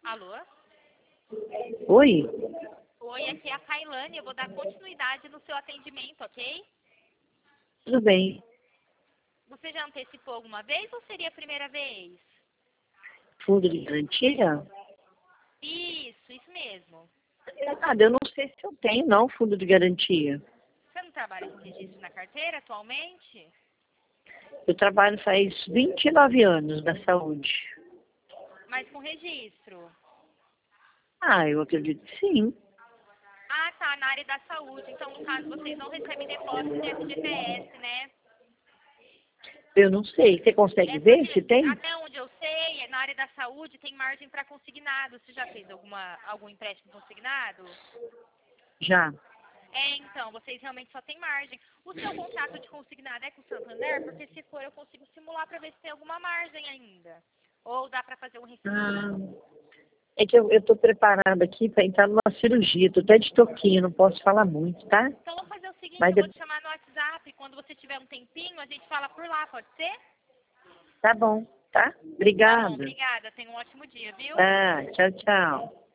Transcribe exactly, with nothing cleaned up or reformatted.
Alô? Oi? Oi, aqui é a Kailane. Eu vou dar continuidade no seu atendimento, ok? Tudo bem. Você já antecipou alguma vez ou seria a primeira vez? Fundo de garantia? Isso, isso mesmo. Nada, eu não sei se eu tenho, não, fundo de garantia. Você não trabalha com registro na carteira atualmente? Eu trabalho faz vinte e nove anos na saúde. Mas com registro? Ah, eu acredito que sim. Ah, tá, na área da saúde. Então, no caso, vocês não recebem depósito de F G T S, né? Eu não sei. Você consegue É ver porque, se tem? até onde eu sei, na área da saúde tem margem para consignado. Você já fez alguma, algum empréstimo consignado? Já. É, então, vocês realmente só têm margem. O seu contrato de consignado é com o Santander? Porque se for, eu consigo simular para ver se tem alguma margem ainda. Ou dá para fazer um refis. Ah, é que eu estou preparada aqui para entrar numa cirurgia. Estou até de toquinho, não posso falar muito, tá? Então, vamos fazer o seguinte, Mas eu vou de- te chamar no WhatsApp. Quando você tiver um tempinho, a gente fala por lá, pode ser? tá bom, tá? Tá bom, Obrigada. obrigada. Tenha um ótimo dia, viu? Ah, tchau, tchau.